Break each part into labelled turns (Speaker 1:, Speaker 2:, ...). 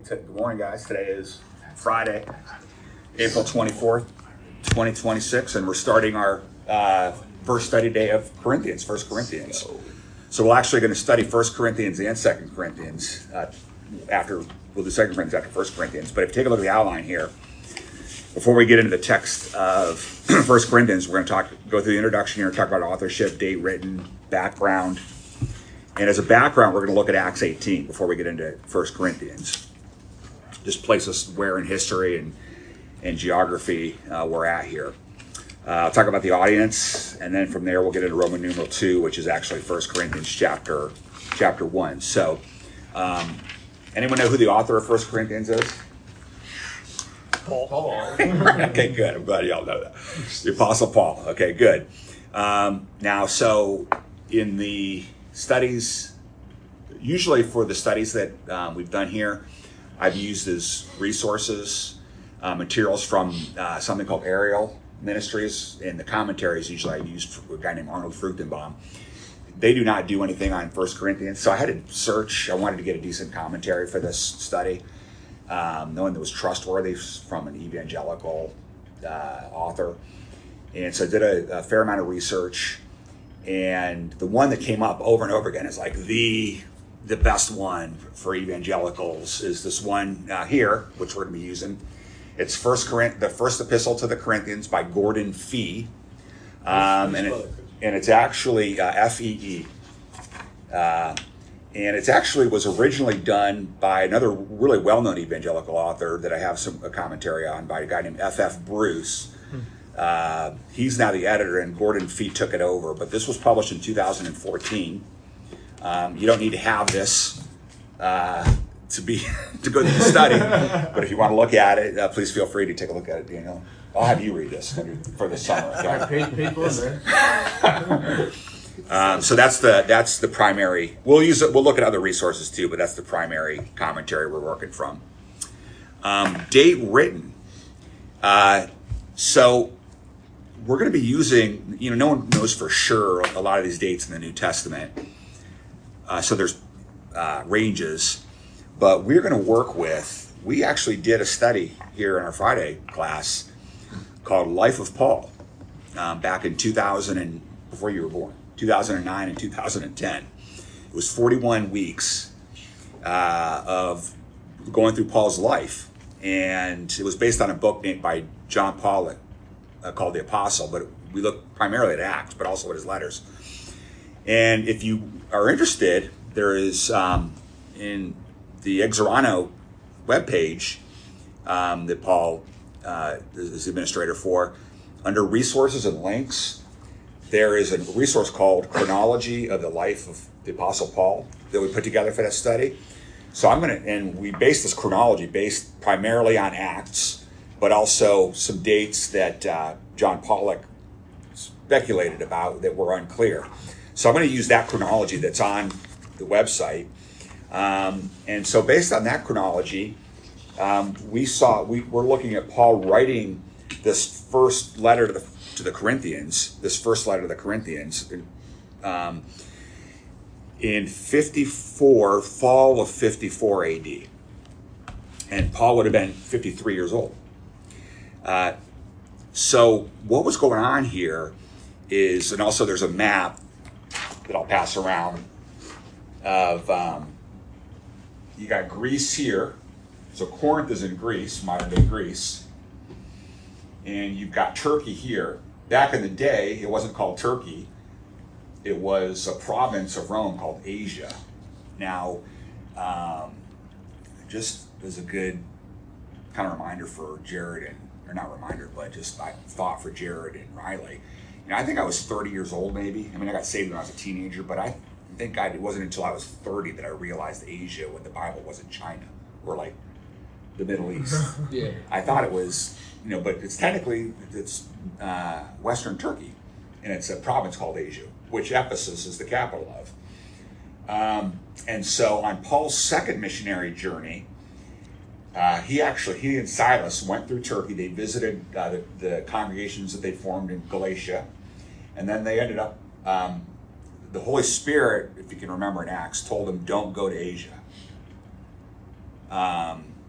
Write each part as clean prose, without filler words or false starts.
Speaker 1: Good morning, guys. Today is Friday, April 24th, 2026, and we're starting our first study day of Corinthians, 1 Corinthians. So we're actually going to study 1 Corinthians and 2 Corinthians we'll do 2 Corinthians after 1 Corinthians. But if you take a look at the outline here, before we get into the text of 1 Corinthians, we're going to go through the introduction here and talk about authorship, date written, background. And as a background, we're going to look at Acts 18 before we get into 1 Corinthians. Just place us where in history and geography we're at here. I'll talk about the audience, and then from there we'll get into Roman numeral 2, which is actually 1 Corinthians chapter 1. So, anyone know who the author of 1 Corinthians is?
Speaker 2: Paul.
Speaker 1: Okay, good. I'm glad y'all know that. The Apostle Paul. Okay, good. Now, so in the studies, usually for the studies that we've done here, I've used as resources materials from something called Ariel Ministries, and the commentaries usually I used a guy named Arnold Fruchtenbaum. They do not do anything on 1 Corinthians, so I had to search. I wanted to get a decent commentary for this study, knowing that was trustworthy from an evangelical author. And so I did a fair amount of research, and the one that came up over and over again is like the best one for evangelicals is this one here, which we're going to be using. It's the first epistle to the Corinthians by Gordon Fee, and it's actually Fee, and it actually was originally done by another really well-known evangelical author that I have a commentary on by a guy named F.F. Bruce. He's now the editor, and Gordon Fee took it over. But this was published in 2014. You don't need to have this to go through the study, but if you want to look at it, please feel free to take a look at it, Daniel. I'll have you read this for the summer. Okay?
Speaker 2: Paid for there.
Speaker 1: So that's the primary. We'll look at other resources too, but that's the primary commentary we're working from. Date written. So we're going to be using. No one knows for sure a lot of these dates in the New Testament. So there's ranges, but we're going to work with. We actually did a study here in our Friday class called Life of Paul back in 2000 and before you were born. 2009 and 2010. It was 41 weeks of going through Paul's life, and it was based on a book named by John Pollock called The Apostle, but we looked primarily at Acts, but also at his letters. And if you are interested, there is in the Exorano webpage that Paul is the administrator for, under resources and links, there is a resource called Chronology of the Life of the Apostle Paul that we put together for that study. So and we based this chronology based primarily on Acts, but also some dates that John Pollock speculated about that were unclear. So I'm going to use that chronology that's on the website. And so based on that chronology, we're looking at Paul writing this first letter to the Corinthians, in 54, fall of 54 AD. And Paul would have been 53 years old. So what was going on here is, and also there's a map that I'll pass around of, you got Greece here. So Corinth is in Greece, modern day Greece. And you've got Turkey here. Back in the day, it wasn't called Turkey. It was a province of Rome called Asia. Now, just as a good kind of reminder for Jared, or not reminder, but just I thought for Jared and Riley. I think I was 30 years old maybe. I got saved when I was a teenager, but I think it wasn't until I was 30 that I realized Asia, when the Bible wasn't China or like the Middle East.
Speaker 2: Yeah.
Speaker 1: I thought it was, but it's technically Western Turkey, and it's a province called Asia, which Ephesus is the capital of. And so on Paul's second missionary journey, he and Silas went through Turkey. They visited the congregations that they formed in Galatia, and then they ended up. The Holy Spirit, if you can remember in Acts, told them don't go to Asia.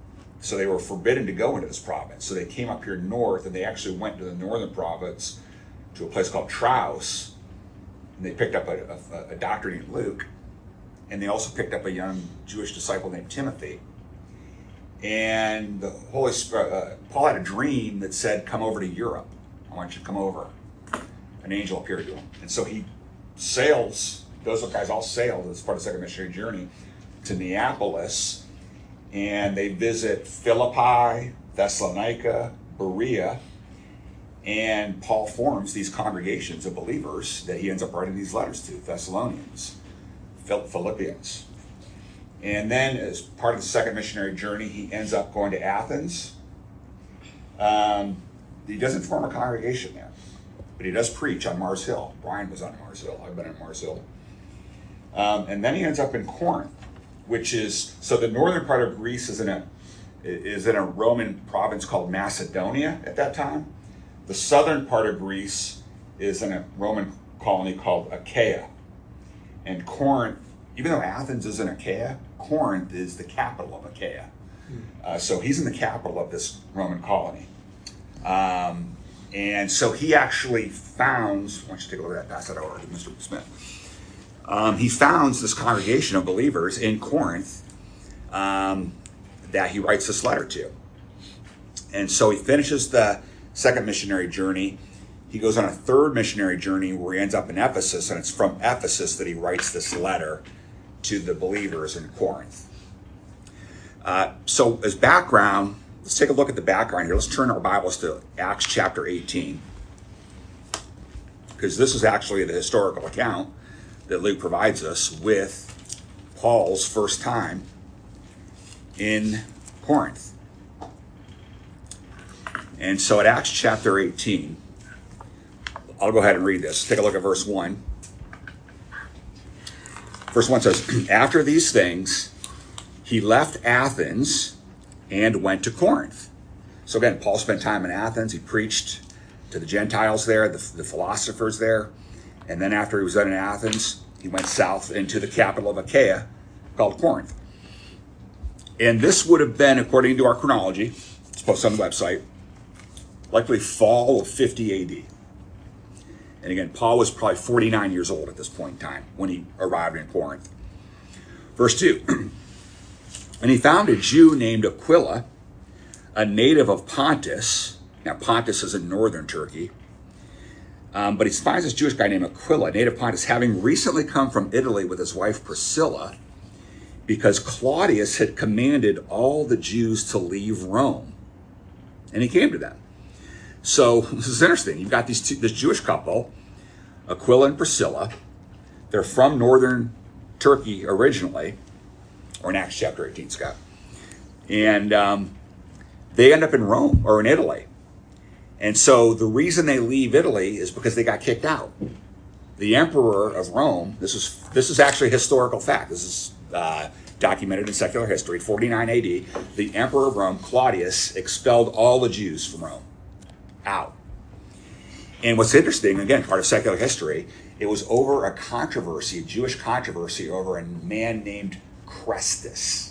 Speaker 1: So they were forbidden to go into this province. So they came up here north, and they actually went to the northern province to a place called Troas, and they picked up a doctor named Luke, and they also picked up a young Jewish disciple named Timothy. And the Holy Spirit, Paul had a dream that said, "Come over to Europe. I want you to come over." An angel appeared to him, and so he sails. Those guys all sailed as part of the second missionary journey to Neapolis, and they visit Philippi, Thessalonica, Berea, and Paul forms these congregations of believers that he ends up writing these letters to: Thessalonians, Philippians. And then, as part of the second missionary journey, he ends up going to Athens. He doesn't form a congregation there, but he does preach on Mars Hill. Brian was on Mars Hill. I've been on Mars Hill. And then he ends up in Corinth, which is, so the northern part of Greece is in a Roman province called Macedonia at that time. The southern part of Greece is in a Roman colony called Achaia. And Corinth, even though Athens is in Achaia, Corinth is the capital of Achaia. So he's in the capital of this Roman colony. And so he actually founds, why don't you take a look at that, pass that over to Mr. Smith. He founds this congregation of believers in Corinth that he writes this letter to. And so he finishes the second missionary journey. He goes on a third missionary journey where he ends up in Ephesus, and it's from Ephesus that he writes this letter to the believers in Corinth. So as background, let's take a look at the background here. Let's turn our Bibles to Acts chapter 18, because this is actually the historical account that Luke provides us with Paul's first time in Corinth. And so at Acts chapter 18, I'll go ahead and read this. Take a look at verse 1. Verse 1 says, "After these things, he left Athens and went to Corinth." So again, Paul spent time in Athens. He preached to the Gentiles there, the philosophers there. And then after he was done in Athens, he went south into the capital of Achaia, called Corinth. And this would have been, according to our chronology, it's posted on the website, likely fall of 50 AD. And again, Paul was probably 49 years old at this point in time when he arrived in Corinth. Verse 2, "And he found a Jew named Aquila, a native of Pontus." Now, Pontus is in northern Turkey. But he finds this Jewish guy named Aquila, a native of Pontus, having recently come from Italy with his wife Priscilla, because Claudius had commanded all the Jews to leave Rome. And he came to them. So this is interesting. You've got this Jewish couple, Aquila and Priscilla. They're from northern Turkey originally, or in Acts chapter 18, Scott. And they end up in Rome, or in Italy. And so the reason they leave Italy is because they got kicked out. The emperor of Rome, this is actually a historical fact. This is documented in secular history, 49 AD. The emperor of Rome, Claudius, expelled all the Jews from Rome. Out. And what's interesting, again, part of secular history, it was over a controversy, a Jewish controversy over a man named Chrestus.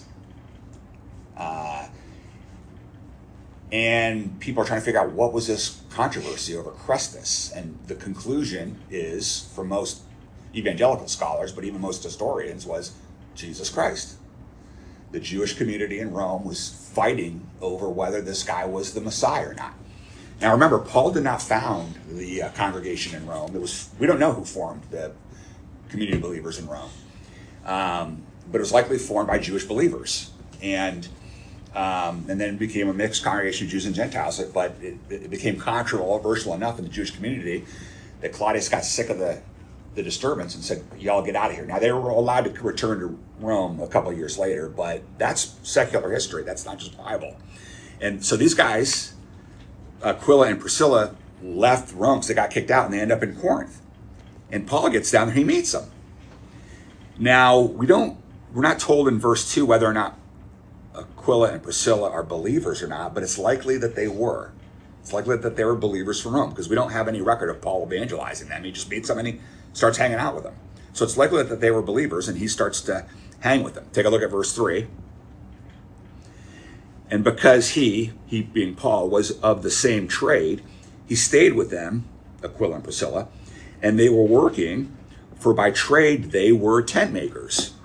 Speaker 1: And people are trying to figure out what was this controversy over Chrestus. And the conclusion is, for most evangelical scholars, but even most historians, was Jesus Christ. The Jewish community in Rome was fighting over whether this guy was the Messiah or not. Now remember, Paul did not found the congregation in Rome. We don't know who formed the community of believers in Rome. But it was likely formed by Jewish believers. And then it became a mixed congregation of Jews and Gentiles. But it became controversial enough in the Jewish community that Claudius got sick of the disturbance and said, "Y'all get out of here." Now, they were allowed to return to Rome a couple of years later, but that's secular history. That's not just Bible. And so these guys, Aquila and Priscilla, left Rome because they got kicked out, and they end up in Corinth. And Paul gets down there, he meets them. Now, we're not told in verse 2 whether or not Aquila and Priscilla are believers or not, but it's likely that they were. It's likely that they were believers from Rome, because we don't have any record of Paul evangelizing them. He just meets them and he starts hanging out with them. So it's likely that they were believers, and he starts to hang with them. Take a look at verse 3. And because he being Paul, was of the same trade, he stayed with them, Aquila and Priscilla, and they were working, for by trade they were tent makers.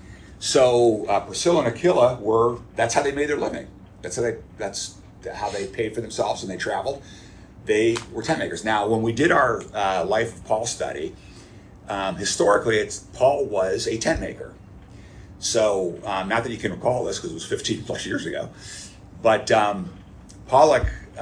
Speaker 1: So Priscilla and Aquila that's how they made their living. That's how they paid for themselves when they traveled. They were tent makers. Now, when we did our Life of Paul study, historically, Paul was a tent maker. So, not that you can recall this because it was 15 plus years ago, but Pollock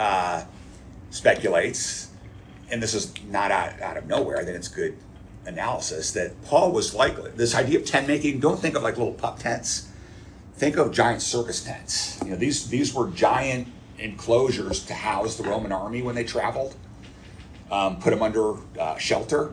Speaker 1: speculates, and this is not out of nowhere, I think it's good analysis, that Paul was likely, this idea of tent making, don't think of like little pup tents. Think of giant circus tents. These were giant enclosures to house the Roman army when they traveled, put them under shelter,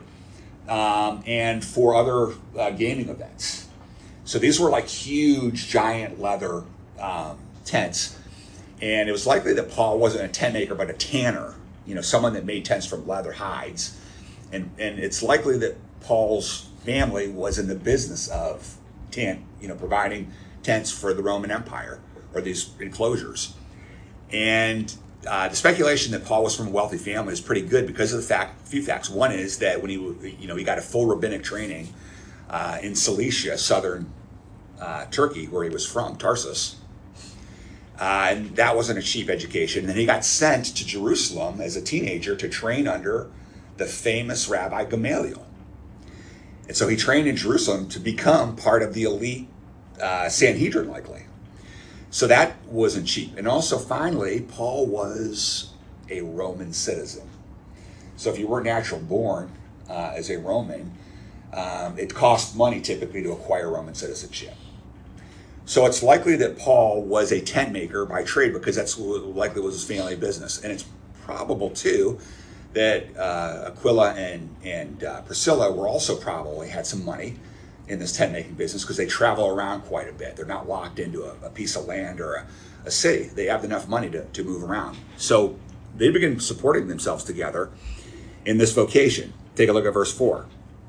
Speaker 1: and for other gaming events. So these were like huge, giant leather tents. And it was likely that Paul wasn't a tent maker, but a tanner, someone that made tents from leather hides. And it's likely that Paul's family was in the business of providing tents for the Roman Empire, or these enclosures. And the speculation that Paul was from a wealthy family is pretty good because of a few facts. One is that when he got a full rabbinic training in Cilicia, southern Turkey, where he was from, Tarsus. And that wasn't a cheap education. Then he got sent to Jerusalem as a teenager to train under the famous Rabbi Gamaliel. And so he trained in Jerusalem to become part of the elite Sanhedrin, likely. So that wasn't cheap. And also, finally, Paul was a Roman citizen. So if you weren't natural born as a Roman, it cost money typically to acquire Roman citizenship. So it's likely that Paul was a tent maker by trade because that's what likely was his family business. And it's probable, too, that Aquila and Priscilla were also probably had some money in this tent making business because they travel around quite a bit. They're not locked into a piece of land or a city. They have enough money to move around. So they begin supporting themselves together in this vocation. Take a look at verse 4.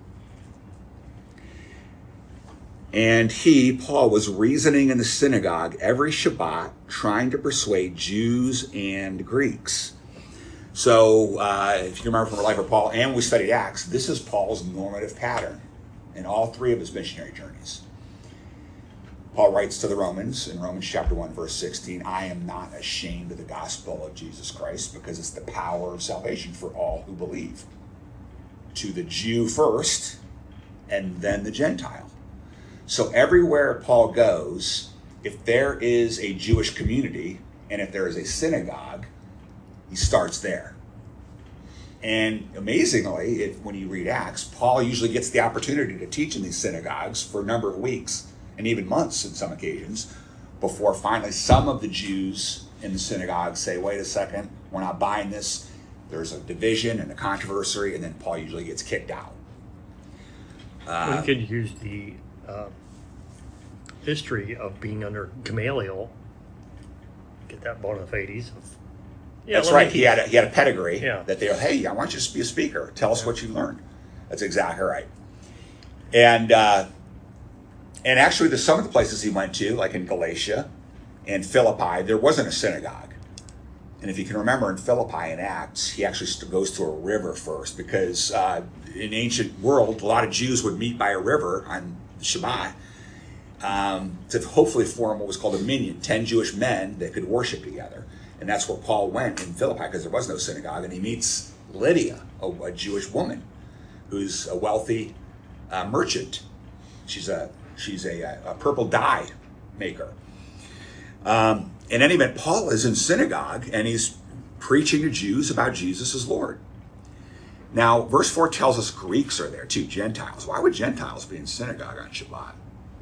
Speaker 1: And he, Paul, was reasoning in the synagogue every Shabbat, trying to persuade Jews and Greeks. So if you remember from the life of Paul, and we studied Acts, this is Paul's normative pattern in all three of his missionary journeys. Paul writes to the Romans in Romans chapter 1, verse 16, I am not ashamed of the gospel of Jesus Christ because it's the power of salvation for all who believe. To the Jew first, and then the Gentile. So everywhere Paul goes, if there is a Jewish community and if there is a synagogue, he starts there. And amazingly, when you read Acts, Paul usually gets the opportunity to teach in these synagogues for a number of weeks and even months in some occasions before finally some of the Jews in the synagogue say, wait a second, we're not buying this. There's a division and a controversy, and then Paul usually gets kicked out.
Speaker 3: We could use the history of being under Gamaliel, get that bona fides.
Speaker 1: That's right. He had a pedigree that they were, hey, I want you to be a speaker. Tell us what you learned. That's exactly right. And actually, some of the places he went to, like in Galatia and Philippi, there wasn't a synagogue. And if you can remember in Philippi in Acts, he actually goes to a river first because in ancient world, a lot of Jews would meet by a river on Shabbat to hopefully form what was called a minyan, 10 Jewish men that could worship together. And that's where Paul went in Philippi because there was no synagogue. And he meets Lydia, a Jewish woman who's a wealthy merchant. She's a purple dye maker. In any event, Paul is in synagogue and he's preaching to Jews about Jesus as Lord. Now, verse 4 tells us Greeks are there too, Gentiles. Why would Gentiles be in synagogue on Shabbat?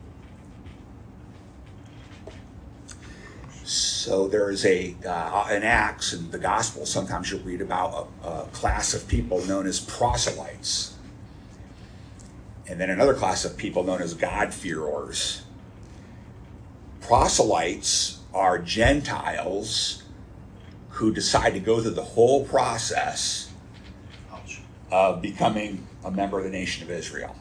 Speaker 1: So there is in Acts and the Gospel, sometimes you'll read about a class of people known as proselytes. And then another class of people known as God-fearers. Proselytes are Gentiles who decide to go through the whole process of becoming a member of the nation of Israel.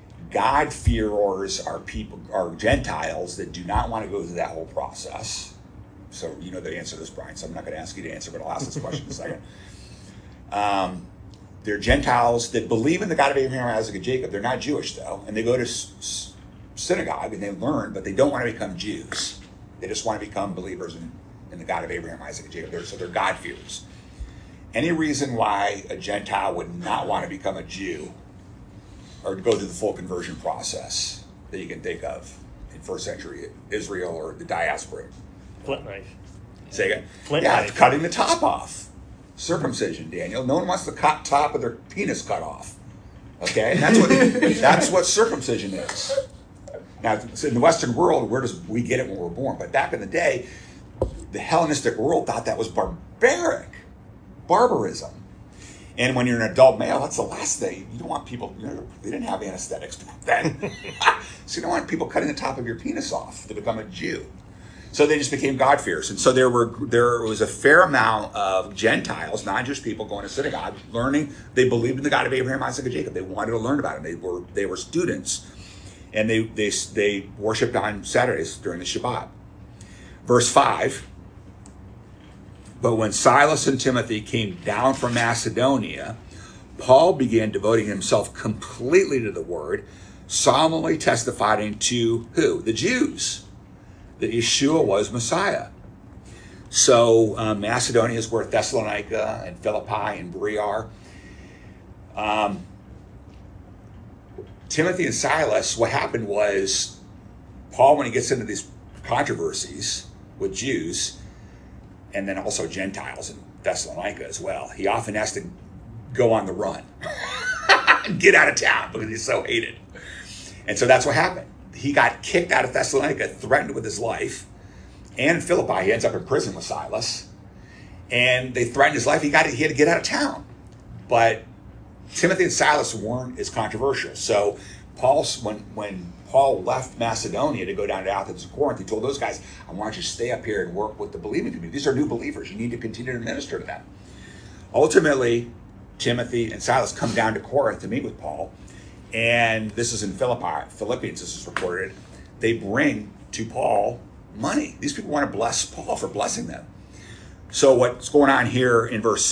Speaker 1: God-fearers are Gentiles that do not want to go through that whole process. So you know the answer to this, Brian, so I'm not going to ask you to answer, but I'll ask this question in a second. They're Gentiles that believe in the God of Abraham, Isaac, and Jacob. They're not Jewish, though, and they go to synagogue and they learn, but they don't want to become Jews. They just want to become believers in the God of Abraham, Isaac, and Jacob. So they're God-fearers. Any reason why a Gentile would not want to become a Jew or go through the full conversion process that you can think of in first century Israel or the diaspora?
Speaker 3: Flint knife.
Speaker 1: Say again?
Speaker 3: Flint
Speaker 1: yeah,
Speaker 3: knife.
Speaker 1: cutting the top off. Circumcision, Daniel. No one wants the top of their penis cut off. Okay? And that's what circumcision is. Now, in the Western world, we get it when we're born? But back in the day, the Hellenistic world thought that was barbarism. And when you're an adult male, that's the last thing. You don't want people, they didn't have anesthetics back then. So you don't want people cutting the top of your penis off to become a Jew. So they just became God-fearers. And so there was a fair amount of Gentiles, non-Jewish people, going to synagogue, learning. They believed in the God of Abraham, Isaac, and Jacob. They wanted to learn about him. They were students. And they worshipped on Saturdays during the Shabbat. Verse 5, but when Silas and Timothy came down from Macedonia, Paul began devoting himself completely to the word, solemnly testifying to who? The Jews, that Yeshua was Messiah. So Macedonia is where Thessalonica and Philippi and Berea are. Timothy and Silas, what happened was, Paul, when he gets into these controversies with Jews, and then also Gentiles in Thessalonica as well, he often has to go on the run, get out of town because he's so hated. And so that's what happened. He got kicked out of Thessalonica, threatened with his life, and in Philippi, he ends up in prison with Silas, and they threatened his life. He had to get out of town. But Timothy and Silas weren't as controversial. So when Paul left Macedonia to go down to Athens and Corinth, he told those guys, I want you to stay up here and work with the believing community. These are new believers. You need to continue to minister to them. Ultimately, Timothy and Silas come down to Corinth to meet with Paul. And this is in Philippians, this is recorded. They bring to Paul money. These people want to bless Paul for blessing them. So what's going on here in verse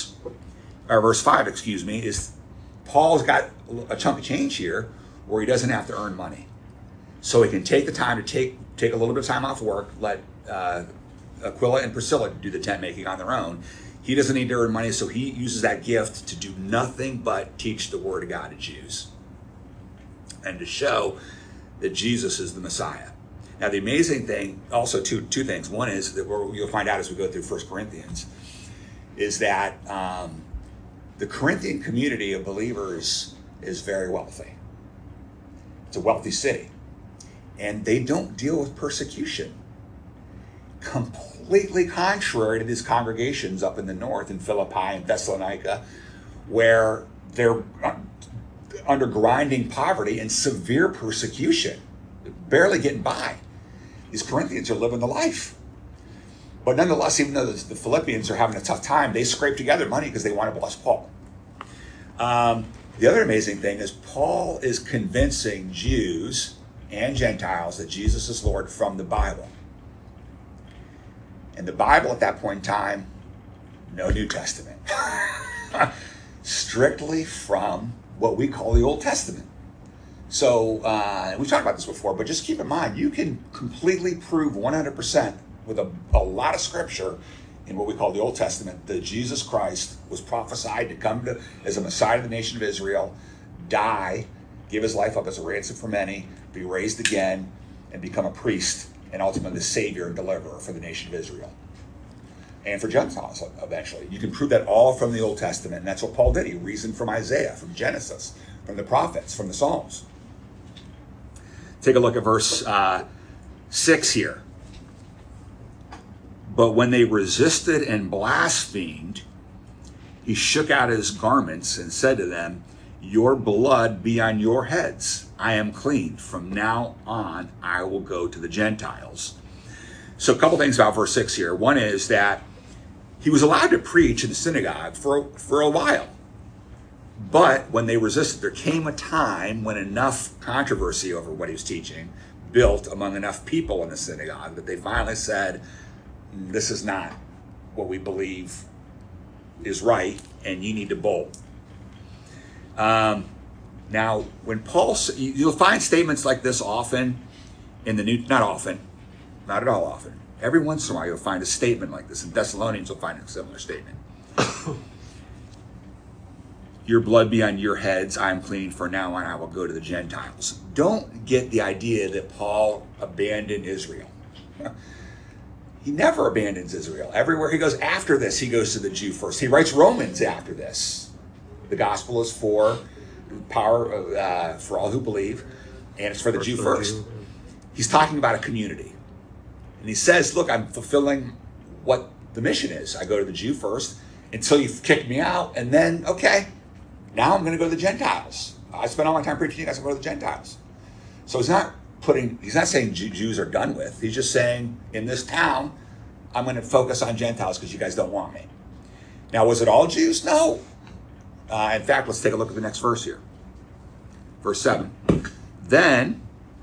Speaker 1: 5, is Paul's got a chunk of change here where he doesn't have to earn money. So he can take the time to take a little bit of time off work, let Aquila and Priscilla do the tent making on their own. He doesn't need to earn money, so he uses that gift to do nothing but teach the word of God to Jews and to show that Jesus is the Messiah. Now, the amazing thing, also two things. One is that you'll find out as we go through 1 Corinthians, is that the Corinthian community of believers is very wealthy. It's a wealthy city. And they don't deal with persecution. Completely contrary to these congregations up in the north in Philippi and Thessalonica, where they're under grinding poverty and severe persecution, barely getting by. These Corinthians are living the life. But nonetheless, even though the Philippians are having a tough time, they scrape together money because they want to bless Paul. The other amazing thing is Paul is convincing Jews and Gentiles that Jesus is Lord from the Bible. And the Bible at that point in time, no New Testament. Strictly from what we call the Old Testament. So, we've talked about this before, but just keep in mind, you can completely prove 100% with a lot of scripture in what we call the Old Testament that Jesus Christ was prophesied to come as a Messiah of the nation of Israel, die, give his life up as a ransom for many, be raised again, and become a priest, and ultimately the Savior and deliverer for the nation of Israel. And for Gentiles eventually. You can prove that all from the Old Testament, and that's what Paul did. He reasoned from Isaiah, from Genesis, from the prophets, from the Psalms. Take a look at verse 6 here. But when they resisted and blasphemed, he shook out his garments and said to them, your blood be on your heads. I am clean. From now on, I will go to the Gentiles. So a couple things about verse 6 here. One is that he was allowed to preach in the synagogue for a while. But when they resisted, there came a time when enough controversy over what he was teaching built among enough people in the synagogue that they finally said, this is not what we believe is right, and you need to bolt. Now, when Paul, you'll find statements like this often in the New, not often, not at all often. Every once in a while, you'll find a statement like this. In Thessalonians, you'll find a similar statement. Your blood be on your heads. I am clean. For now on, I will go to the Gentiles. Don't get the idea that Paul abandoned Israel. He never abandons Israel. Everywhere he goes after this, he goes to the Jew first. He writes Romans after this. The gospel is for power for all who believe, and it's for the Jew first. He's talking about a community. And he says, look, I'm fulfilling what the mission is. I go to the Jew first until you've kicked me out, and then, okay, now I'm going to go to the Gentiles. I spent all my time preaching, you guys, I'm going to go to the Gentiles. So he's not saying Jews are done with. He's just saying, in this town, I'm going to focus on Gentiles because you guys don't want me. Now, was it all Jews? No. In fact, let's take a look at the next verse here. Verse 7. Then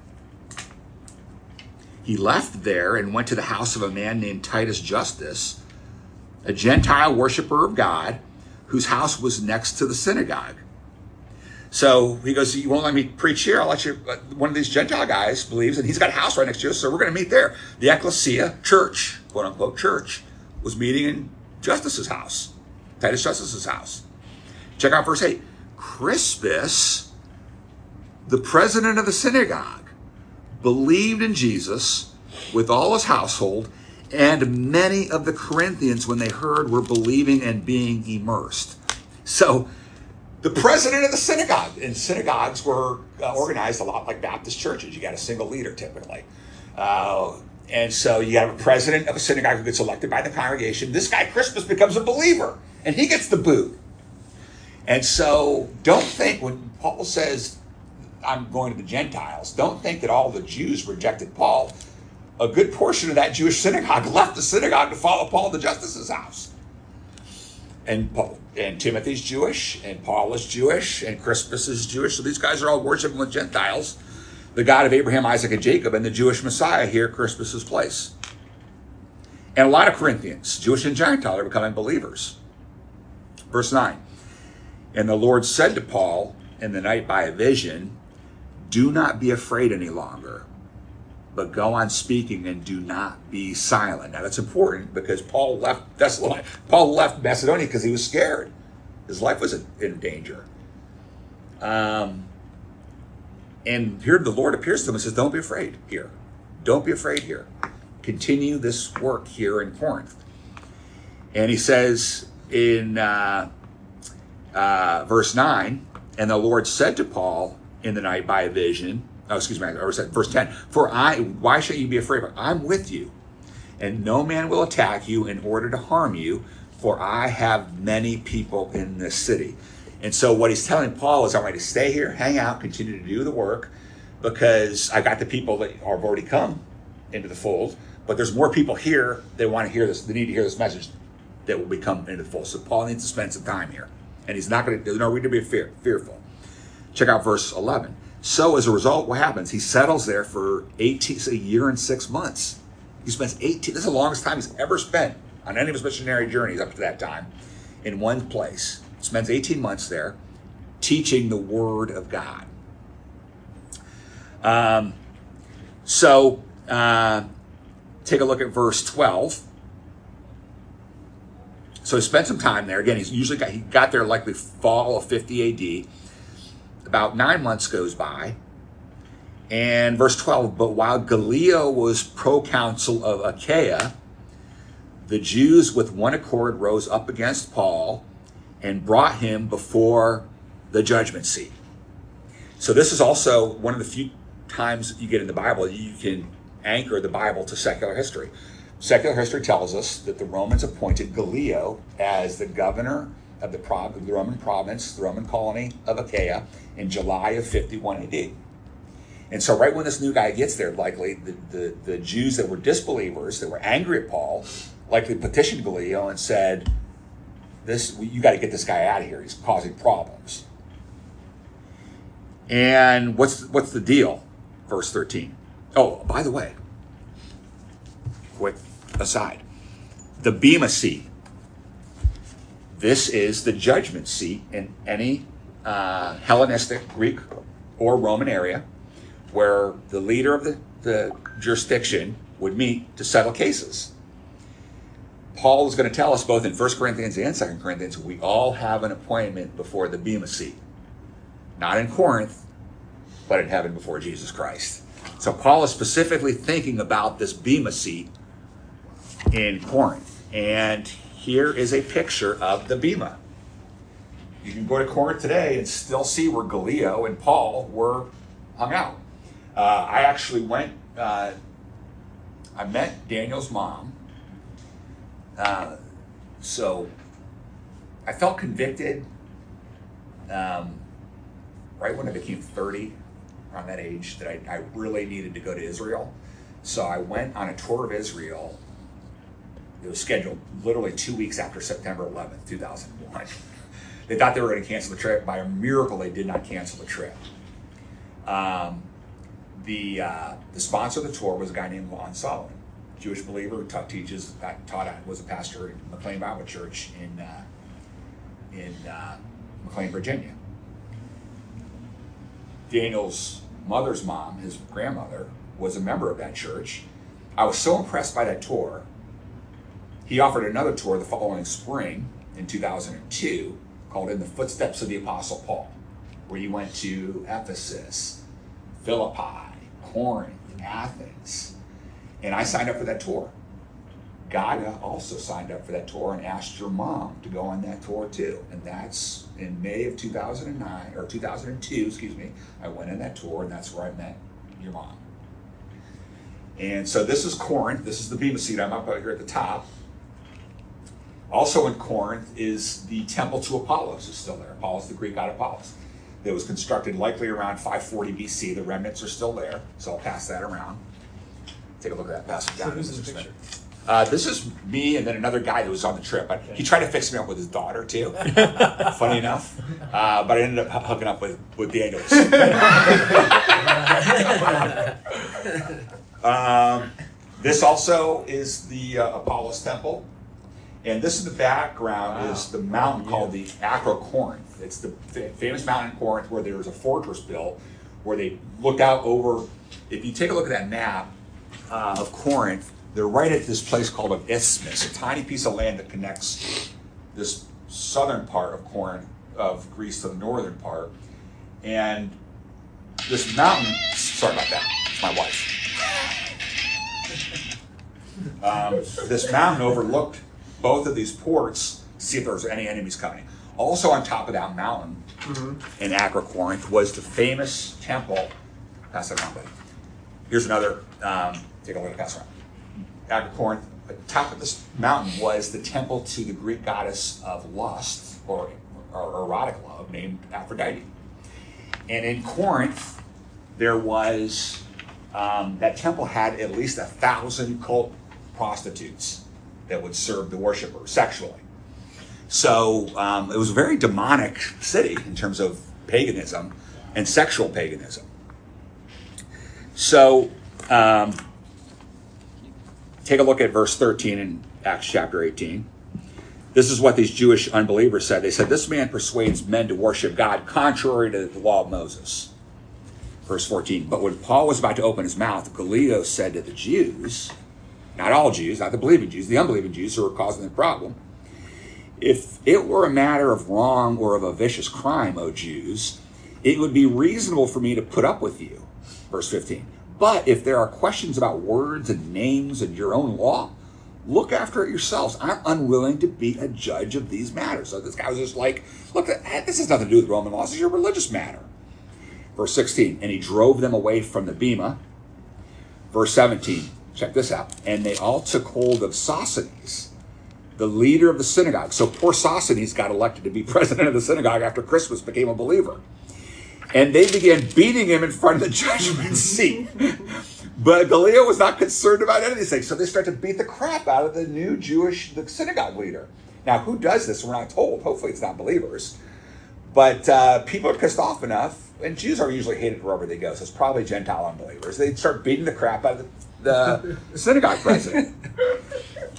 Speaker 1: he left there and went to the house of a man named Titus Justus, a Gentile worshiper of God, whose house was next to the synagogue. So he goes, you won't let me preach here? I'll let you. One of these Gentile guys believes, and he's got a house right next to us, so we're going to meet there. The ecclesia, church, quote unquote church, was meeting in Justus's house, Titus Justus's house. Check out verse 8. Crispus, the president of the synagogue, believed in Jesus with all his household, and many of the Corinthians, when they heard, were believing and being immersed. So the president of the synagogue, and synagogues were organized a lot like Baptist churches. You got a single leader typically. And so you have a president of a synagogue who gets elected by the congregation. This guy, Crispus, becomes a believer, and he gets the boot. And so don't think when Paul says, I'm going to the Gentiles, don't think that all the Jews rejected Paul. A good portion of that Jewish synagogue left the synagogue to follow Paul to Justus's house. And Timothy's Jewish, and Paul is Jewish, and Crispus is Jewish. So these guys are all worshiping with Gentiles, the God of Abraham, Isaac, and Jacob, and the Jewish Messiah here, Crispus's place. And a lot of Corinthians, Jewish and Gentile, are becoming believers. Verse 9. And the Lord said to Paul in the night by a vision, do not be afraid any longer, but go on speaking and do not be silent. Now that's important because Paul left Thessalonica. Paul left Macedonia because he was scared. His life was in danger. And here the Lord appears to him and says, don't be afraid here. Don't be afraid here. Continue this work here in Corinth. And he says in verse 9, and the Lord said to Paul in the night by a vision, verse 10, why should you be afraid? I'm with you, and no man will attack you in order to harm you, for I have many people in this city. And so what he's telling Paul is, I'm going to stay here, hang out, continue to do the work, because I got the people that have already come into the fold, but there's more people here that want to hear this, they need to hear this message that will become into the fold. So Paul needs to spend some time here. And he's not going to, there's no reason to be fearful. Check out verse 11. So as a result, what happens? He settles there for a year and 6 months. He spends 18, this is the longest time he's ever spent on any of his missionary journeys up to that time, in one place. Spends 18 months there teaching the Word of God. Take a look at verse 12. So he spent some time there. Again, he got there likely fall of 50 AD. About 9 months goes by. And verse 12, but while Gallio was proconsul of Achaia, the Jews with one accord rose up against Paul and brought him before the judgment seat. So this is also one of the few times you get in the Bible you can anchor the Bible to secular history. Secular history tells us that the Romans appointed Gallio as the governor of the Roman province, the Roman colony of Achaia, in July of 51 AD. And so right when this new guy gets there, likely the Jews that were disbelievers, that were angry at Paul, likely petitioned Gallio and said, you got to get this guy out of here. He's causing problems. And what's the deal? Verse 13. Oh, by the way, quick aside. The Bema seat. This is the judgment seat in any Hellenistic, Greek, or Roman area where the leader of the jurisdiction would meet to settle cases. Paul is going to tell us both in 1 Corinthians and 2 Corinthians, we all have an appointment before the Bema seat. Not in Corinth, but in heaven before Jesus Christ. So Paul is specifically thinking about this Bema seat in Corinth. And here is a picture of the Bema. You can go to Corinth today and still see where Gallio and Paul were hung out. I actually went, I met Daniel's mom. So I felt convicted right when I became 30, around that age, that I really needed to go to Israel. So I went on a tour of Israel. It was scheduled literally 2 weeks after September 11th, 2001. They thought they were going to cancel the trip. By a miracle, they did not cancel the trip. The sponsor of the tour was a guy named Lon Solomon, Jewish believer who was a pastor in McLean Bible Church in McLean, Virginia. Daniel's mother's mom, his grandmother, was a member of that church. I was so impressed by that tour. He offered another tour the following spring in 2002 called In the Footsteps of the Apostle Paul, where he went to Ephesus, Philippi, Corinth, Athens. And I signed up for that tour. Gaga also signed up for that tour and asked your mom to go on that tour too. And that's in May of 2002, I went on that tour, and that's where I met your mom. And so this is Corinth. This is the Bema seat. I'm up here at the top. Also in Corinth is the temple to Apollos is still there. Apollos, the Greek god Apollos. That was constructed likely around 540 BC. The remnants are still there, so I'll pass that around. Take a look at that. Pass it down.
Speaker 2: So who's this picture?
Speaker 1: This is me and then another guy that was on the trip. He tried to fix me up with his daughter too. Funny enough, but I ended up hooking up with Daniels. This also is the Apollos temple. And this is the background, is the mountain called the Acrocorinth. It's the famous mountain in Corinth where there was a fortress built, where they looked out over. If you take a look at that map of Corinth, they're right at this place called an isthmus, a tiny piece of land that connects this southern part of Corinth, of Greece, to the northern part. And this mountain, sorry about that, it's my wife. This mountain overlooked both of these ports to see if there was any enemies coming. Also on top of that mountain in Acrocorinth was the famous temple. Pass that around, buddy. Here's another, take a look at pass around. Acrocorinth, at the top of this mountain was the temple to the Greek goddess of lust, or erotic love, named Aphrodite. And in Corinth, there was, that temple had at least 1,000 cult prostitutes that would serve the worshippers sexually. So it was a very demonic city in terms of paganism and sexual paganism. So take a look at verse 13 in Acts chapter 18. This is what these Jewish unbelievers said. They said, "This man persuades men to worship God contrary to the law of Moses." Verse 14, "But when Paul was about to open his mouth, Gallio said to the Jews," not all Jews, not the believing Jews, the unbelieving Jews who were causing the problem, "If it were a matter of wrong or of a vicious crime, O Jews, it would be reasonable for me to put up with you." Verse 15, "But if there are questions about words and names and your own law, look after it yourselves. I'm unwilling to be a judge of these matters." So this guy was just like, look, this has nothing to do with Roman law. This is your religious matter. Verse 16, "And he drove them away from the Bema." Verse 17, check this out. "And they all took hold of Sosthenes, the leader of the synagogue." So poor Sosthenes got elected to be president of the synagogue after Crispus became a believer. "And they began beating him in front of the judgment seat." But Gallio was not concerned about any of these things. So they start to beat the crap out of the synagogue leader. Now, who does this? We're not told. Hopefully it's not believers. But people are pissed off enough, and Jews are usually hated wherever they go, so it's probably Gentile unbelievers. They start beating the crap out of the synagogue president.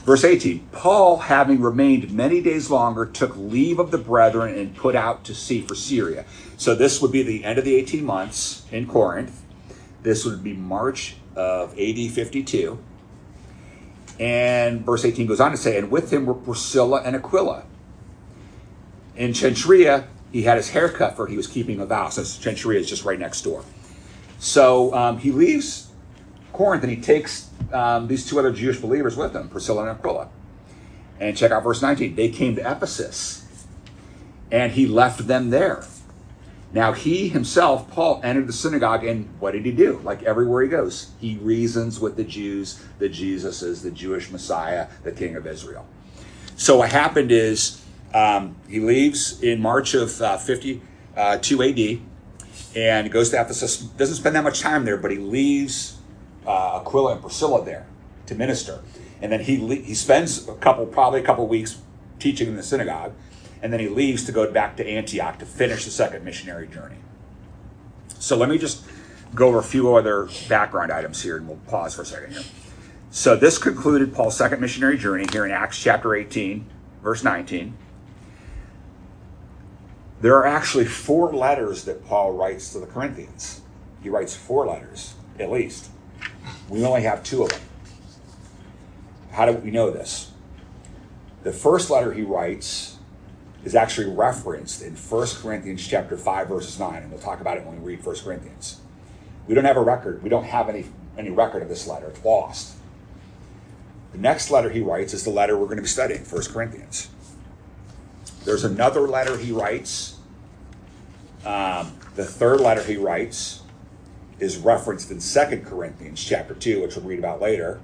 Speaker 1: Verse 18, Paul, having remained many days longer, took leave of the brethren and put out to sea for Syria. So this would be the end of the 18 months in Corinth. This would be March of AD 52. And verse 18 goes on to say, and with him were Priscilla and Aquila. In Cenchrea, he had his hair cut for he was keeping a vow. So Cenchrea is just right next door. So he leaves Corinth and he takes these two other Jewish believers with him, Priscilla and Aquila. And check out verse 19. They came to Ephesus and he left them there. Now he himself, Paul, entered the synagogue, and what did he do? Like everywhere he goes, he reasons with the Jews that Jesus is the Jewish Messiah, the King of Israel. So what happened is he leaves in March of 52 AD and goes to Ephesus. Doesn't spend that much time there, but he leaves Aquila and Priscilla there to minister. And then he spends probably a couple weeks teaching in the synagogue. And then he leaves to go back to Antioch to finish the second missionary journey. So let me just go over a few other background items here, and we'll pause for a second here. So this concluded Paul's second missionary journey here in Acts chapter 18, verse 19. There are actually 4 letters that Paul writes to the Corinthians. He writes 4 letters, at least. We only have 2 of them. How do we know this? The first letter he writes is actually referenced in 1 Corinthians chapter 5, verses 9, and we'll talk about it when we read 1 Corinthians. We don't have a record. We don't have any record of this letter. It's lost. The next letter he writes is the letter we're going to be studying, 1 Corinthians. There's another letter he writes. The third letter he writes is referenced in 2 Corinthians chapter 2, which we'll read about later.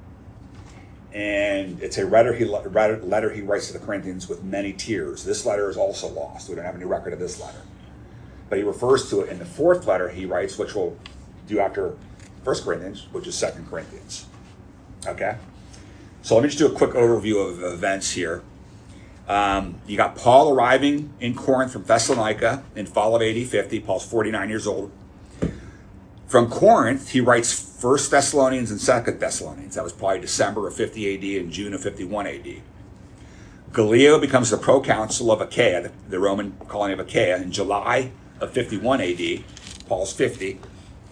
Speaker 1: And it's a letter he writes to the Corinthians with many tears. This letter is also lost. We don't have any record of this letter. But he refers to it in the 4th letter he writes, which we'll do after 1 Corinthians, which is 2 Corinthians. Okay? So let me just do a quick overview of events here. You got Paul arriving in Corinth from Thessalonica in fall of AD 50. Paul's 49 years old. From Corinth, he writes 1 Thessalonians and 2 Thessalonians. That was probably December of 50 AD and June of 51 AD. Gallio becomes the proconsul of Achaia, the Roman colony of Achaia, in July of 51 AD. Paul's 50.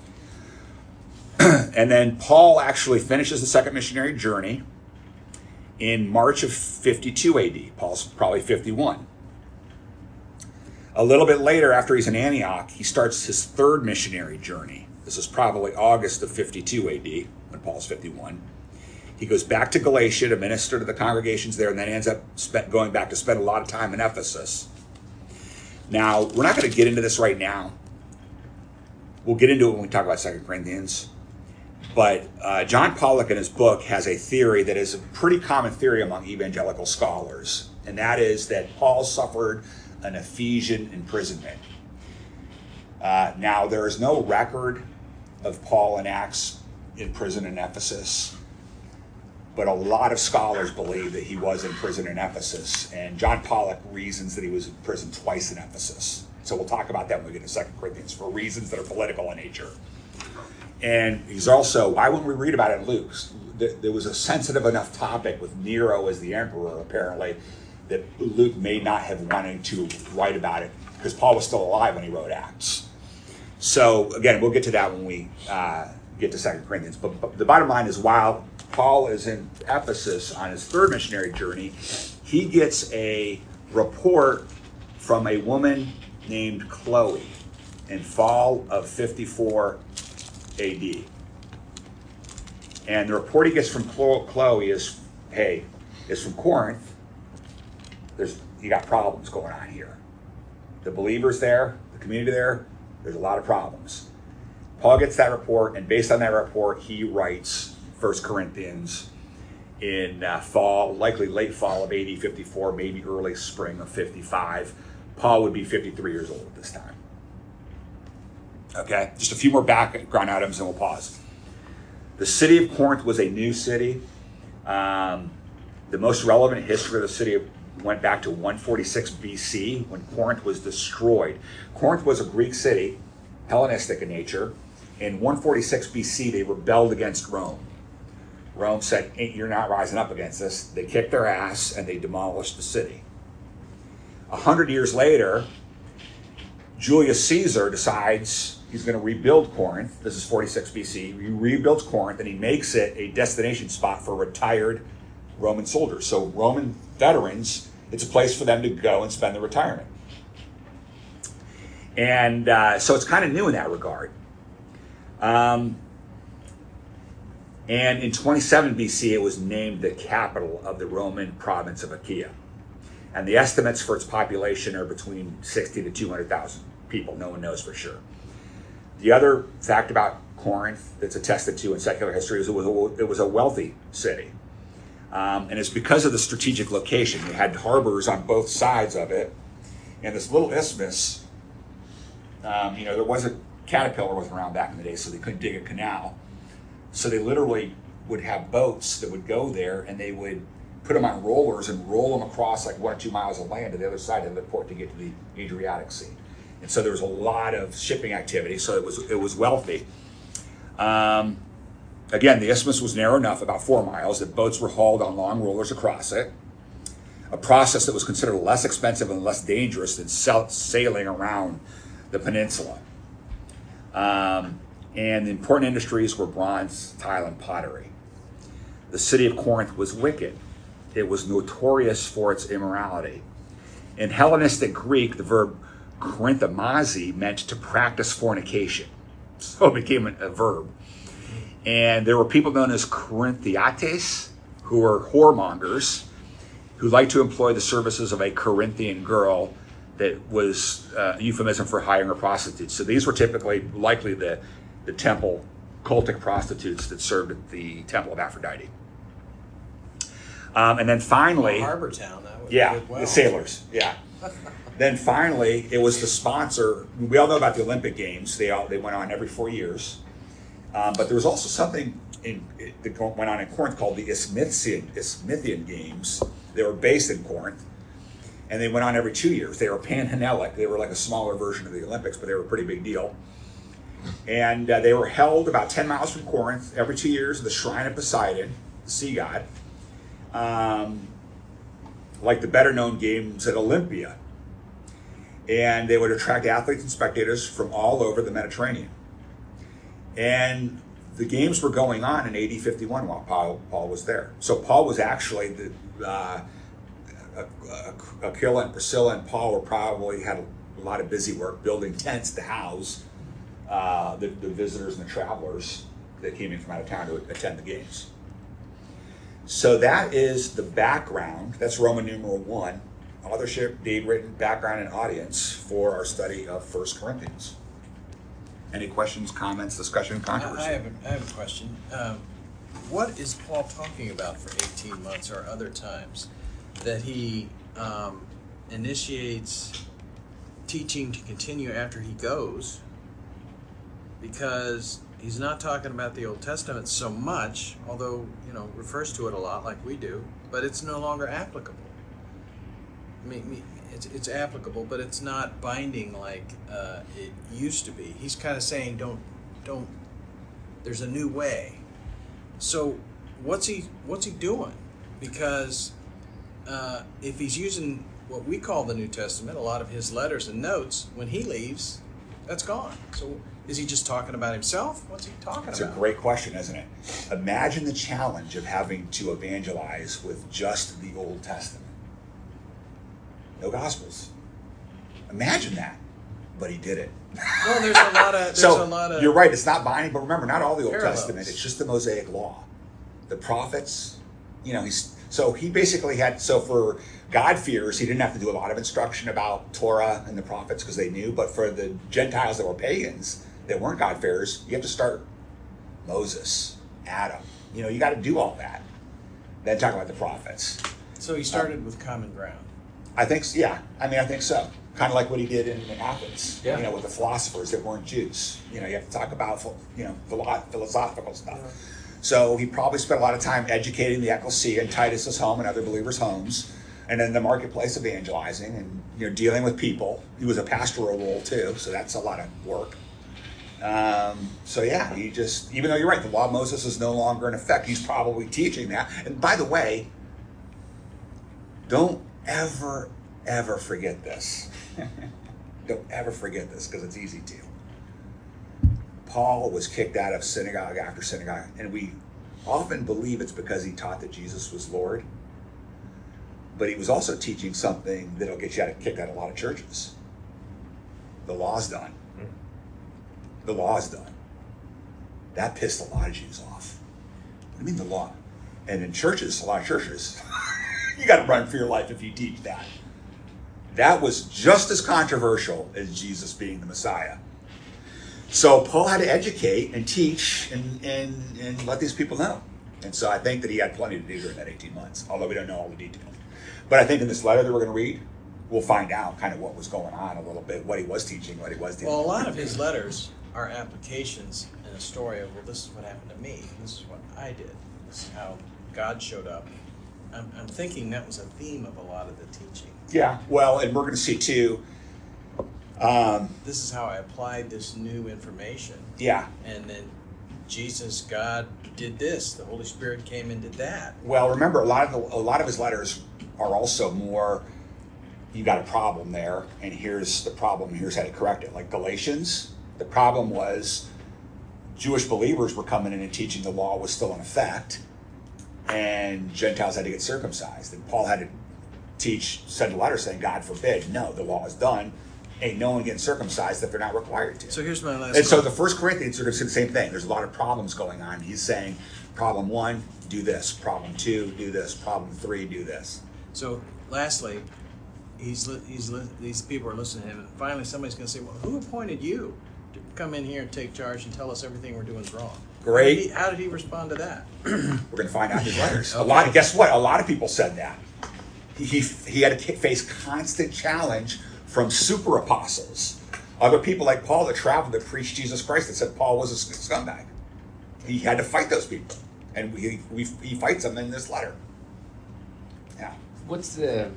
Speaker 1: And then Paul actually finishes the second missionary journey in March of 52 AD. Paul's probably 51. A little bit later, after he's in Antioch, he starts his third missionary journey. This is probably August of 52 AD, when Paul's 51. He goes back to Galatia to minister to the congregations there, and then ends up going back to spend a lot of time in Ephesus. Now, we're not going to get into this right now. We'll get into it when we talk about 2 Corinthians. But John Pollock in his book has a theory that is a pretty common theory among evangelical scholars, and that is that Paul suffered an Ephesian imprisonment. Now, there is no record of Paul in Acts in prison in Ephesus, but a lot of scholars believe that he was in prison in Ephesus, and John Pollock reasons that he was in prison twice in Ephesus. So we'll talk about that when we get to 2 Corinthians for reasons that are political in nature. And he's also, why wouldn't we read about it in Luke? There was a sensitive enough topic with Nero as the emperor, apparently, that Luke may not have wanted to write about it because Paul was still alive when he wrote Acts. So again, we'll get to that when we get to 2 Corinthians. But the bottom line is, while Paul is in Ephesus on his third missionary journey, he gets a report from a woman named Chloe in fall of 54 AD. And the report he gets from Chloe is, hey, it's from Corinth. You got problems going on here. The believers there, the community there, there's a lot of problems. Paul gets that report, and based on that report, he writes 1 Corinthians in fall, likely late fall of AD 54, maybe early spring of 55. Paul would be 53 years old at this time. Okay, just a few more background items and we'll pause. The city of Corinth was a new city. The most relevant history of the city went back to 146 BC when Corinth was destroyed. Corinth was a Greek city, Hellenistic in nature. In 146 BC, they rebelled against Rome. Rome said, "You're not rising up against this." They kicked their ass and they demolished the city. 100 years later, Julius Caesar decides he's going to rebuild Corinth. This is 46 BC. He rebuilds Corinth and he makes it a destination spot for retired Roman soldiers. So Roman veterans, it's a place for them to go and spend their retirement. And so it's kind of new in that regard. And in 27 BC, it was named the capital of the Roman province of Achaia. And the estimates for its population are between 60 to 200,000 people. No one knows for sure. The other fact about Corinth that's attested to in secular history is it was a wealthy city. And it's because of the strategic location. You had harbors on both sides of it. And this little isthmus, there wasn't, Caterpillar wasn't around back in the day, so they couldn't dig a canal. So they literally would have boats that would go there and they would put them on rollers and roll them across like 1 or 2 miles of land to the other side of the port to get to the Adriatic Sea. And so there was a lot of shipping activity, so it was wealthy. Again, the isthmus was narrow enough, about 4 miles, that boats were hauled on long rollers across it, a process that was considered less expensive and less dangerous than sailing around the peninsula. And the important industries were bronze, tile, and pottery. The city of Corinth was wicked. It was notorious for its immorality. In Hellenistic Greek, the verb korinthamazi meant to practice fornication. So it became a verb. And there were people known as Corinthiates, who were whoremongers, who liked to employ the services of a Corinthian girl that was a euphemism for hiring a prostitute. So these were likely the temple cultic prostitutes that served at the temple of Aphrodite. And then finally,
Speaker 2: Harbor Town, that would
Speaker 1: yeah,
Speaker 2: fit well.
Speaker 1: the sailors, yeah. Then finally, it was the sponsor. We all know about the Olympic Games. They went on every 4 years. But there was also something that went on in Corinth called the Isthmian Games. They were based in Corinth, and they went on every 2 years. They were Panhellenic. They were like a smaller version of the Olympics, but they were a pretty big deal. And they were held about 10 miles from Corinth every 2 years at the Shrine of Poseidon, the sea god, like the better-known games at Olympia. And they would attract athletes and spectators from all over the Mediterranean. And the games were going on in AD 51 while Paul was there. So Paul was actually Aquila and Priscilla and Paul probably had a lot of busy work building tents to house the visitors and the travelers that came in from out of town to attend the games. So that is the background. That's Roman numeral 1. Authorship, date written, background, and audience for our study of 1 Corinthians. Any questions, comments, discussion, controversy?
Speaker 2: I have a question. What is Paul talking about for 18 months or other times that he initiates teaching to continue after he goes? Because he's not talking about the Old Testament so much, although refers to it a lot like we do, but it's no longer applicable. I mean, it's applicable, but it's not binding like it used to be. He's kind of saying, don't. There's a new way. So, what's he doing? Because if he's using what we call the New Testament, a lot of his letters and notes, when he leaves, that's gone. So, is he just talking about himself? What's he talking about?
Speaker 1: It's a great question, isn't it? Imagine the challenge of having to evangelize with just the Old Testament. No Gospels. Imagine that. But he did it.
Speaker 2: Well, there's a lot of
Speaker 1: you're right, it's not binding, but remember, not all the Old
Speaker 2: parallels.
Speaker 1: Testament, it's just the Mosaic Law. The prophets, he basically had, so for God-fearers, he didn't have to do a lot of instruction about Torah and the prophets because they knew, but for the Gentiles that were pagans, that weren't God-fearers, you have to start Moses, Adam. You got to do all that. Then talk about the prophets.
Speaker 2: So he started with common ground.
Speaker 1: I think so. Kind of like what he did in Athens,
Speaker 2: Yeah.
Speaker 1: With the philosophers that weren't Jews. You have to talk about, philosophical stuff.
Speaker 2: Yeah.
Speaker 1: So he probably spent a lot of time educating the ecclesia in Titus's home and other believers' homes, and in the marketplace evangelizing and dealing with people. He was a pastoral role too, so that's a lot of work. So yeah, he just, even though you're right, the law of Moses is no longer in effect, he's probably teaching that. And by the way, don't ever, ever forget this. Don't ever forget this, because it's easy to. Paul was kicked out of synagogue after synagogue, and we often believe it's because he taught that Jesus was Lord. But he was also teaching something that'll get you kicked out of a lot of churches. The law's done. The law's done. That pissed a lot of Jews off. What do you mean the law? And in churches, a lot of churches, you got to run for your life if you teach that. That was just as controversial as Jesus being the Messiah. So Paul had to educate and teach and let these people know. And so I think that he had plenty to do during that 18 months, although we don't know all the details. But I think in this letter that we're going to read, we'll find out kind of what was going on a little bit, what he was teaching, what he was dealing
Speaker 2: Well, a
Speaker 1: with.
Speaker 2: lot of his letters are applications in a story of, well, this is what happened to me. This is what I did. This is how God showed up. I'm thinking that was a theme of a lot of the teaching.
Speaker 1: Yeah, well, and we're going to see too.
Speaker 2: This is how I applied this new information.
Speaker 1: Yeah.
Speaker 2: And then Jesus, God did this. The Holy Spirit came and did that.
Speaker 1: Well, remember, a lot of his letters are also more, you got a problem there, and here's the problem, here's how to correct it. Like Galatians, the problem was Jewish believers were coming in and teaching the law was still in effect, and Gentiles had to get circumcised. And Paul had to send a letter saying, God forbid, no, the law is done. Ain't no one getting circumcised if they're not required to.
Speaker 2: So here's my last
Speaker 1: And so the First Corinthians are going to say the same thing. There's a lot of problems going on. He's saying, problem 1, do this. Problem 2, do this. Problem 3, do this.
Speaker 2: So lastly, these people are listening to him, and finally somebody's going to say, well, who appointed you to come in here and take charge and tell us everything we're doing is wrong?
Speaker 1: Great.
Speaker 2: How did he respond to that?
Speaker 1: We're going to find out in his letters.
Speaker 2: Okay.
Speaker 1: Guess what? A lot of people said that. He had to face constant challenge from super apostles, other people like Paul that traveled that preached Jesus Christ, that said Paul was a scumbag. He had to fight those people, and he fights them in this letter. Yeah.
Speaker 4: What's the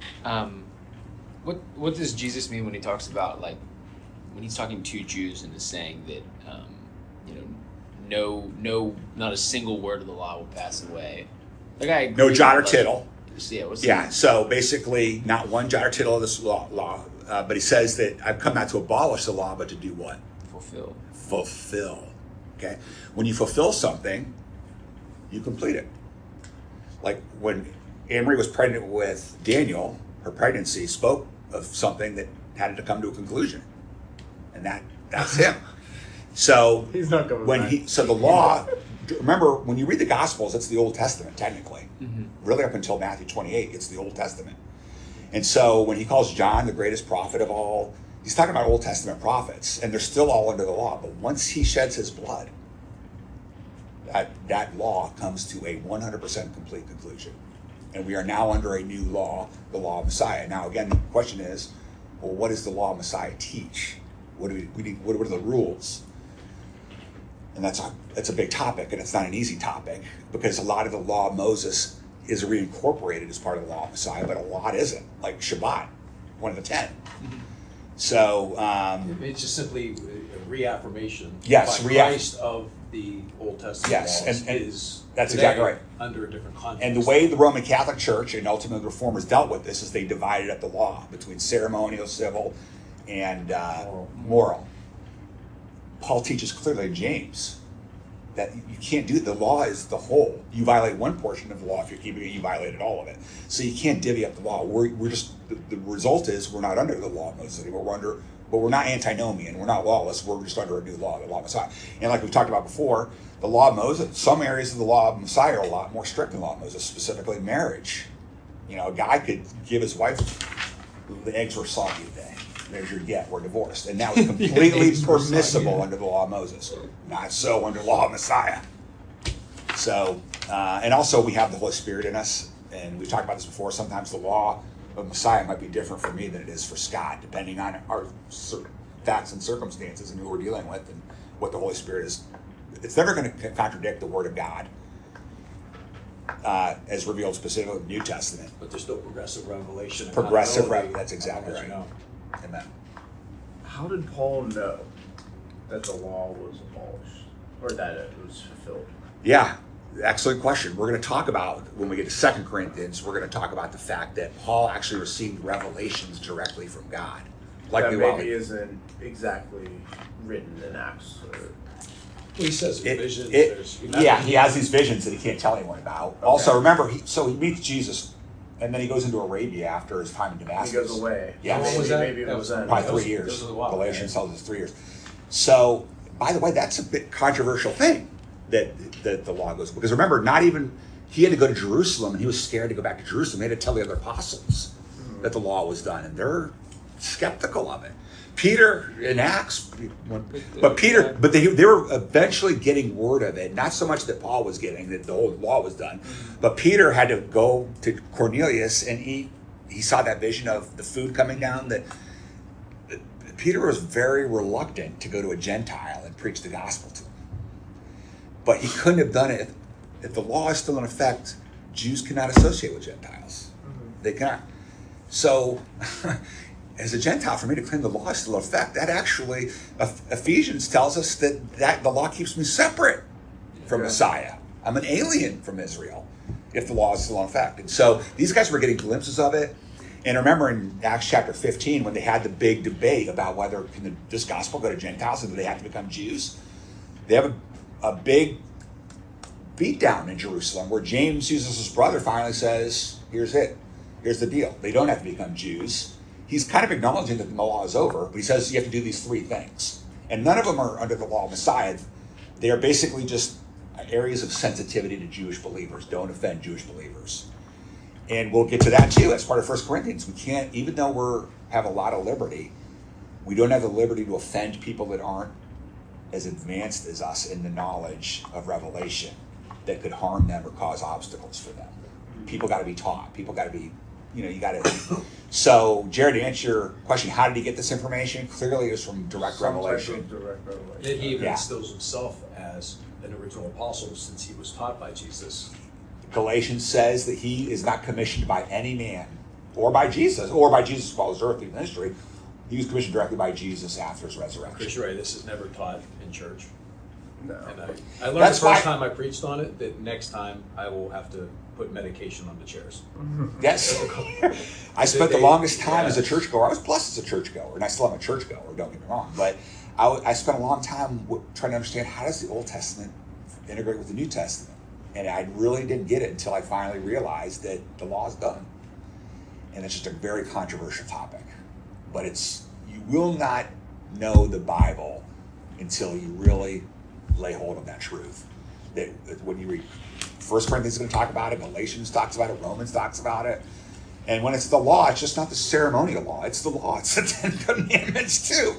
Speaker 4: what does Jesus mean when he talks about, like, when he's talking to Jews and is saying that no, not a single word of the law will pass away? Like, I agree,
Speaker 1: No jot or tittle.
Speaker 4: Yeah.
Speaker 1: So basically, not one jot or tittle of this law. But he says that I've come not to abolish the law, but to do what? Fulfill. Okay. When you fulfill something, you complete it. Like when Anne-Marie was pregnant with Daniel, her pregnancy spoke of something that had to come to a conclusion, and that's him. So
Speaker 5: He's not coming back.
Speaker 1: So the law. Remember, when you read the Gospels, it's the Old Testament technically.
Speaker 4: Mm-hmm.
Speaker 1: Really, up until Matthew 28, it's the Old Testament. And so when he calls John the greatest prophet of all, he's talking about Old Testament prophets, and they're still all under the law. But once he sheds his blood, that law comes to a 100% complete conclusion. And we are now under a new law, the law of Messiah. Now, again, the question is, well, what does the law of Messiah teach? What are the rules? And that's a big topic, and it's not an easy topic, because a lot of the law of Moses is reincorporated as part of the law of Messiah, but a lot isn't, like Shabbat, one of the 10. Mm-hmm. So
Speaker 5: it's just simply a reaffirmation.
Speaker 1: Yes,
Speaker 5: by Christ of the Old Testament
Speaker 1: yes,
Speaker 5: laws
Speaker 1: and
Speaker 5: is
Speaker 1: that's exactly right.
Speaker 5: Under a different context.
Speaker 1: And the way the Roman Catholic Church and ultimately the Reformers dealt with this is they divided up the law between ceremonial, civil, and moral. Paul teaches clearly in James that you can't do it. The law is the whole. You violate one portion of the law if you're keeping it, you violated all of it. So you can't divvy up the law. We're just the result is we're not under the law of Moses anymore. But we're not antinomian. We're not lawless. We're just under a new law, the law of Messiah. And like we've talked about before, the law of Moses. Some areas of the law of Messiah are a lot more strict than the law of Moses, specifically marriage. A guy could give his wife the eggs were soggy today. There's your get. We're divorced. And now it's completely permissible under the law of Moses. Not so under the law of Messiah. So, and also we have the Holy Spirit in us. And we've talked about this before. Sometimes the law of Messiah might be different for me than it is for Scott, depending on our facts and circumstances and who we're dealing with and what the Holy Spirit is. It's never going to contradict the Word of God as revealed specifically in the New Testament.
Speaker 5: But there's no progressive revelation.
Speaker 1: Progressive revelation. That's exactly right. Amen.
Speaker 6: How did Paul know that the law was abolished, or that it was fulfilled?
Speaker 1: Yeah, excellent question. We're going to talk about, when we get to 2 Corinthians, we're going to talk about the fact that Paul actually received revelations directly from God.
Speaker 6: That
Speaker 1: While
Speaker 6: maybe isn't exactly written in Acts.
Speaker 5: He says visions.
Speaker 1: he has these visions that he can't tell anyone about. Okay. Also, remember, he meets Jesus, and then he goes into Arabia after his time in Damascus.
Speaker 6: He goes away.
Speaker 1: Yeah,
Speaker 5: how long was that?
Speaker 6: Maybe it was
Speaker 1: probably 3 years. Galatians tells us 3 years. So, by the way, that's a bit controversial thing that the law goes, because remember, not even he had to go to Jerusalem, and he was scared to go back to Jerusalem. He had to tell the other apostles that the law was done, and they're skeptical of it. Peter in Acts, but they were eventually getting word of it. Not so much that Paul was getting that the whole law was done, but Peter had to go to Cornelius, and he saw that vision of the food coming down. That Peter was very reluctant to go to a Gentile and preach the gospel to him, but he couldn't have done it if the law is still in effect. Jews cannot associate with Gentiles; they cannot. So. As a Gentile, for me to claim the law is still in effect, that actually, Ephesians tells us that the law keeps me separate from Messiah. I'm an alien from Israel if the law is still in effect. And so these guys were getting glimpses of it. And remember in Acts chapter 15, when they had the big debate about whether can this gospel go to Gentiles and do they have to become Jews, they have a big beatdown in Jerusalem where James, Jesus' brother, finally says, here's it. Here's the deal. They don't have to become Jews. He's kind of acknowledging that the law is over, but he says you have to do these 3 things. And none of them are under the law of Messiah. They are basically just areas of sensitivity to Jewish believers. Don't offend Jewish believers. And we'll get to that too as part of 1 Corinthians. We can't, even though we have a lot of liberty, we don't have the liberty to offend people that aren't as advanced as us in the knowledge of revelation that could harm them or cause obstacles for them. People got to be taught. People got to be, you got to... So, Jared, to answer your question, how did he get this information? Clearly, it was from direct revelation.
Speaker 5: He even instills himself as an original apostle since he was taught by Jesus.
Speaker 1: Galatians says that he is not commissioned by any man, or by Jesus while his earthly ministry. He was commissioned directly by Jesus after his resurrection.
Speaker 5: Chris Ray, this is never taught in church.
Speaker 6: No.
Speaker 5: And I learned the first time I preached on it that next time I will have to put medication on the chairs.
Speaker 1: Yes. I spent the longest time as a churchgoer. I was blessed as a churchgoer, and I still am a churchgoer, don't get me wrong. But I spent a long time trying to understand, how does the Old Testament integrate with the New Testament? And I really didn't get it until I finally realized that the law is done. And it's just a very controversial topic. But you will not know the Bible until you really lay hold of that truth. That when you read 1 Corinthians is going to talk about it, Galatians talks about it, Romans talks about it. And when it's the law, it's just not the ceremonial law. It's the law. It's the 10 Commandments too.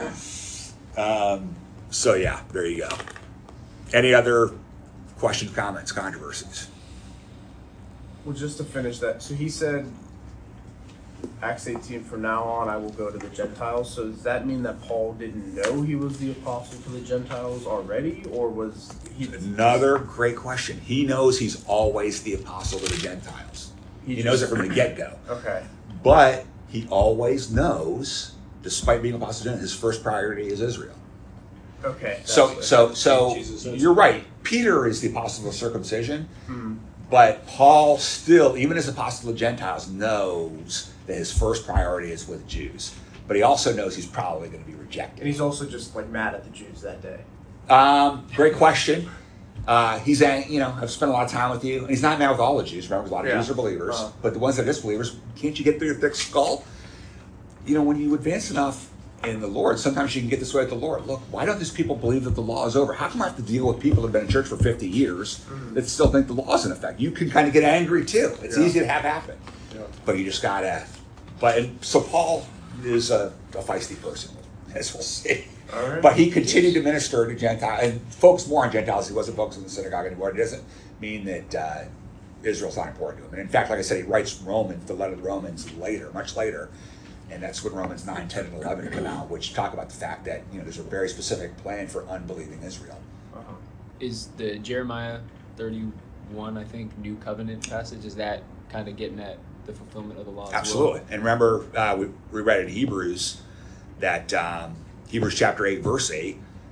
Speaker 1: So yeah, there you go. Any other questions, comments, controversies?
Speaker 6: Well, just to finish that, so he said, Acts 18, from now on I will go to the Gentiles. So does that mean that Paul didn't know he was the apostle to the Gentiles already, or was he...
Speaker 1: Another great question. He knows he's always the apostle to the Gentiles. He knows it from the get-go.
Speaker 6: Okay.
Speaker 1: But he always knows, despite being apostle to Gentiles, his first priority is Israel.
Speaker 6: Okay.
Speaker 1: So you're right. Peter is the apostle of circumcision, but Paul still, even as apostle of Gentiles, knows that his first priority is with Jews. But he also knows he's probably going to be rejected.
Speaker 6: And he's also just mad at the Jews that day.
Speaker 1: Great question. He's I've spent a lot of time with you, and he's not mad with all the Jews. Remember, a lot of Jews are believers, but the ones that are disbelievers, can't you get through your thick skull? When you advance enough in the Lord, sometimes you can get this way with the Lord. Look, why don't these people believe that the law is over? How come I have to deal with people that have been in church for 50 years that still think the law is in effect? You can kind of get angry too. It's easy to have happen. Yeah. But you just gotta. So Paul is a feisty person, as we'll see.
Speaker 6: All right.
Speaker 1: But he continued to minister to Gentiles and focused more on Gentiles. He wasn't focused on the synagogue anymore. It doesn't mean that Israel's not important to him. And in fact, like I said, he writes the letter to the Romans later, much later. And that's when Romans 9, 10, and 11 come out, which talk about the fact that there's a very specific plan for unbelieving Israel.
Speaker 4: Is the Jeremiah 31, I think, New Covenant passage, is that kind of getting at the fulfillment of the law?
Speaker 1: Absolutely. And remember, we read in Hebrews that Hebrews chapter 8, verse 8,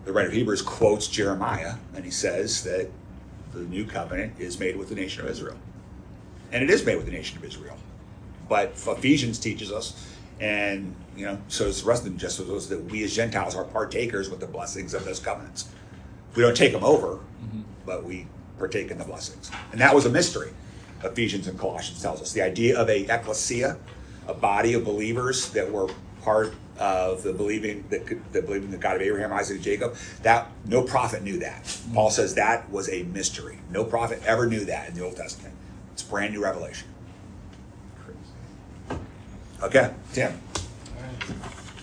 Speaker 1: the writer of Hebrews quotes Jeremiah, and he says that the new covenant is made with the nation of Israel. And it is made with the nation of Israel. But Ephesians teaches us, and so does the rest of them, just as that we as Gentiles are partakers with the blessings of those covenants. We don't take them over, but we partake in the blessings. And that was a mystery. Ephesians and Colossians tells us the idea of a ecclesia, a body of believers that were part of the believing the God of Abraham, Isaac, and Jacob. That no prophet knew that. Paul says that was a mystery. No prophet ever knew that in the Old Testament. It's brand new revelation. Okay, Tim.
Speaker 2: All right.